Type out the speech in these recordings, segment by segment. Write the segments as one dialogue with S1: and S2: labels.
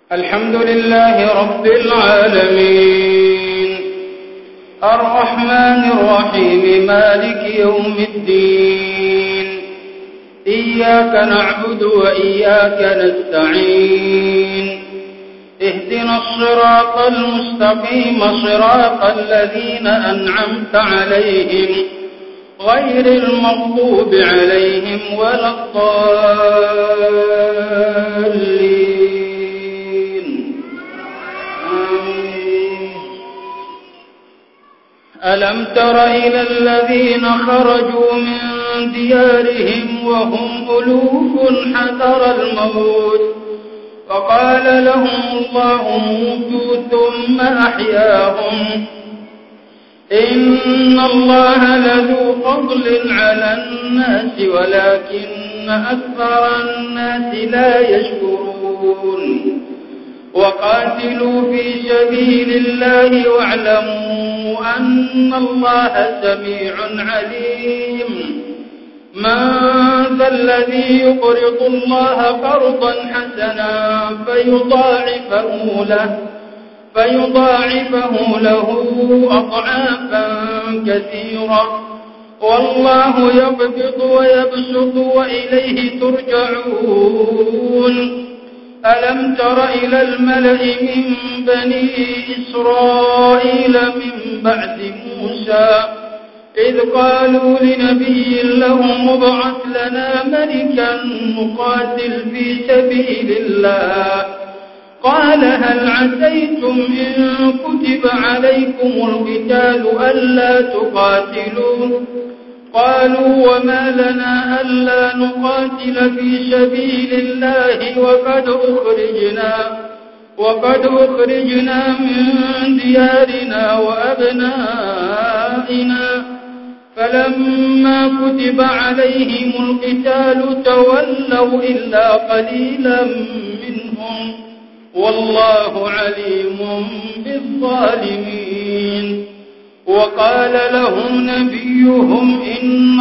S1: الحمد لله رب العالمين الرحمن الرحيم مالك يوم الدين إياك نعبد وإياك نستعين اهدنا الصراط المستقيم صراط الذين أنعمت عليهم غير المغضوب عليهم ولا الضالين ألم تر إلى الذين خرجوا من ديارهم وهم ألوف حذر الموت فقال لهم الله موتوا ثم أحياهم إن الله لذو فضل على الناس ولكن أكثر الناس لا يشكرون وقاتلوا في سبيل الله واعلموا أن الله سميع عليم من ذا الذي يقرض الله قرضا حسنا فيضاعفه له أضعافا كثيرة والله يقبض ويبسط وإليه ترجعون ألم تر إلى الملأ من بني إسرائيل من بعد موسى إذ قالوا لنبي لهم ابعث لنا ملكا نقاتل في سبيل الله قال هل عسيتم إن كتب عليكم القتال ألا تقاتلوا قالوا وما لنا ألا نقاتل في سبيل الله وقد أخرجنا من ديارنا وأبنائنا فلما كتب عليهم القتال تولوا إلا قليلا منهم والله عليم بالظالمين وقال لهم نبيهم إن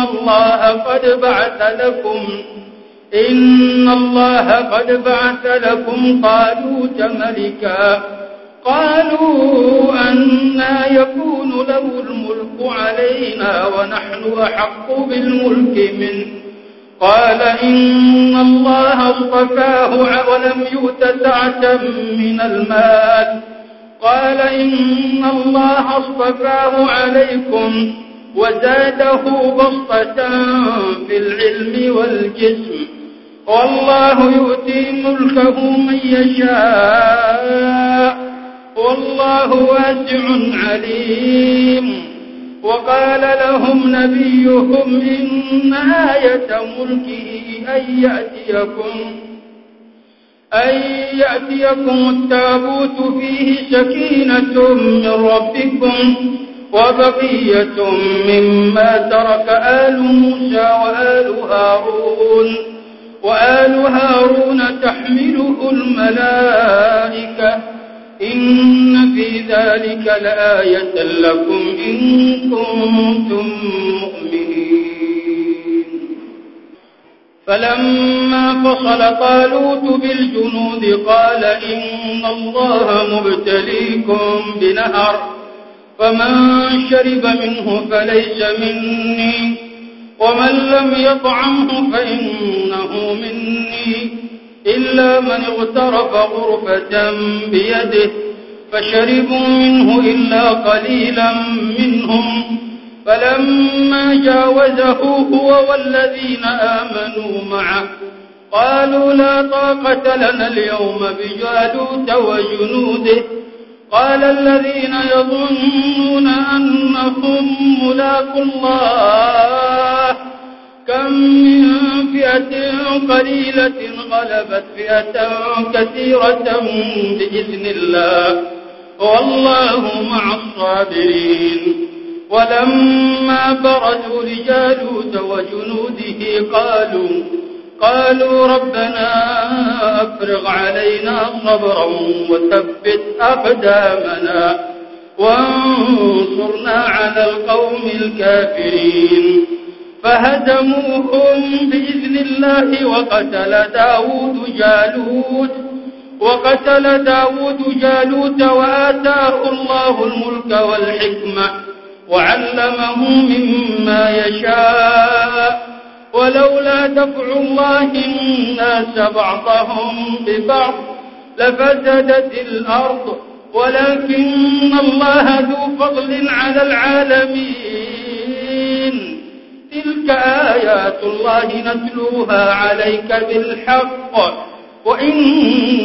S1: الله قد بعث لكم طالوت ملكا قالوا أنى يكون له الملك علينا ونحن أحق بالملك منه قال إن الله اصطفاه ولم يؤت سعة من المال قال إن الله اصطفاه عليكم وزاده بسطة في العلم والجسم والله يؤتي ملكه من يشاء والله واسع عليم وقال لهم نبيهم إن آية ملكه أن يأتيكم التابوت فيه سكينة من ربكم وبقية مما ترك آل موسى وآل هارون تحمله الملائكة إن في ذلك لآية لكم إن كنتم مؤمنين فلما فصل طالوت بالجنود قال إن الله مبتليكم بنهر فمن شرب منه فليس مني ومن لم يطعمه فإنه مني إلا من اغترف غرفة بيده فشربوا منه إلا قليلا منهم فلما جاوزه هو والذين آمنوا معه قالوا لا طاقة لنا اليوم بجالوت وجنوده قال الذين يظنون أنهم ملاقو الله كم من فئة قليلة غلبت فئة كثيرة بإذن الله والله مع الصابرين ولما برزوا لجالوت وجنوده قالوا ربنا أفرغ علينا صبرا وثبت أقدامنا وانصرنا على القوم الكافرين فهزموهم بإذن الله وقتل داود جالوت وقتل داود جالوت وآتاه الله الملك والحكمة وعلمه مما يشاء ولولا دفع الله الناس بعضهم ببعض لفسدت الأرض ولكن الله ذو فضل على العالمين تلك آيات الله نتلوها عليك بالحق وإن